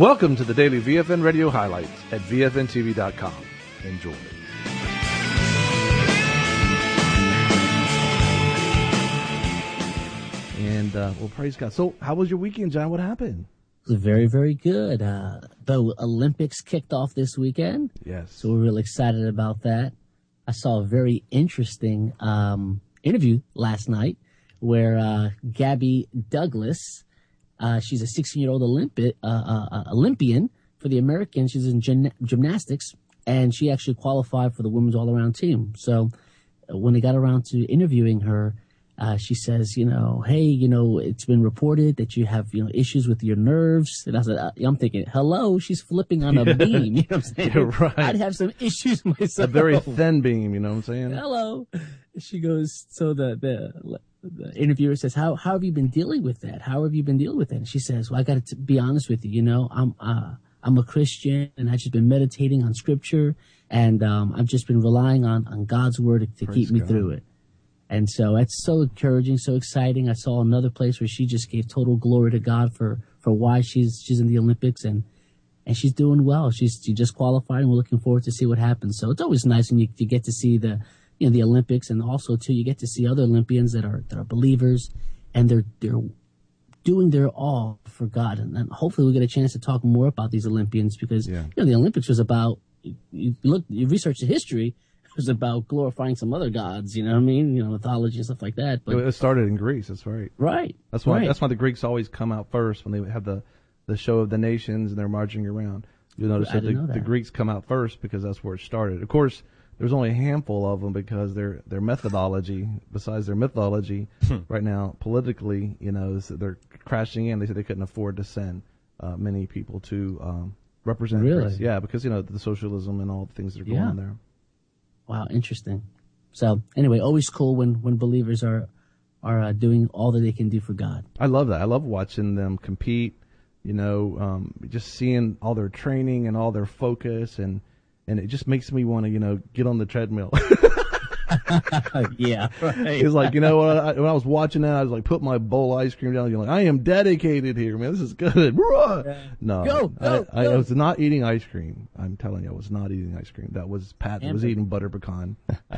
Welcome to the daily VFN Radio highlights at VFNTV.com. Enjoy. And, praise God. So, how was your weekend, John? What happened? It was very, very good. The Olympics kicked off this weekend. Yes. So we're really excited about that. I saw a very interesting interview last night where Gabby Douglas, she's a 16-year-old Olympian for the Americans. She's in gymnastics, and she actually qualified for the women's all-around team. So when they got around to interviewing her, she says, hey, it's been reported that you have, issues with your nerves. And I said, I'm thinking, hello, she's flipping on a beam. You know what I'm saying? You're right. I'd have some issues myself. A very thin beam, you know what I'm saying? Hello. She goes, so the interviewer says, how have you been dealing with that? How have you been dealing with that? And she says, well, I got to be honest with you. I'm a Christian, and I've just been meditating on scripture, and I've just been relying on God's word to keep me through it. And so that's so encouraging, so exciting. I saw another place where she just gave total glory to God for why she's in the Olympics, and she's doing well. She just qualified, and we're looking forward to see what happens. So it's always nice when you get to see the Olympics, and also too you get to see other Olympians that are believers, and they're doing their all for God. And hopefully we get a chance to talk more about these Olympians, because the Olympics was about, you research the history. It was about glorifying some other gods, you know what I mean? Mythology and stuff like that. But it started in Greece, that's right. Right. That's why the Greeks always come out first when they have the show of the nations and they're marching around. You'll notice that the Greeks come out first because that's where it started. Of course, there's only a handful of them because their methodology, besides their mythology, right now, politically, they're crashing in. They said they couldn't afford to send many people to represent Greece. Yeah, because, the socialism and all the things that are going on there. Wow, interesting. So anyway, always cool when believers are doing all that they can do for God. I love that. I love watching them compete, just seeing all their training and all their focus, and it just makes me want to, get on the treadmill. Yeah, right. It's like, when I was watching that, I was like, put my bowl of ice cream down. You're like, I am dedicated here, man. This is good. Yeah. No, I was not eating ice cream. I'm telling you, I was not eating ice cream. That was Pat was eating butter pecan.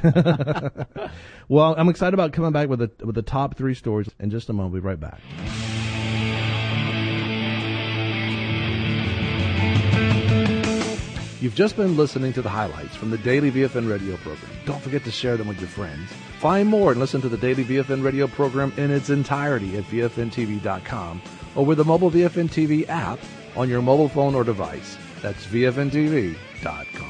Well, I'm excited about coming back with the top 3 stories in just a moment. We'll be right back. You've just been listening to the highlights from the Daily VFN Radio program. Don't forget to share them with your friends. Find more and listen to the Daily VFN Radio program in its entirety at VFNTV.com or with the mobile VFN TV app on your mobile phone or device. That's VFNTV.com.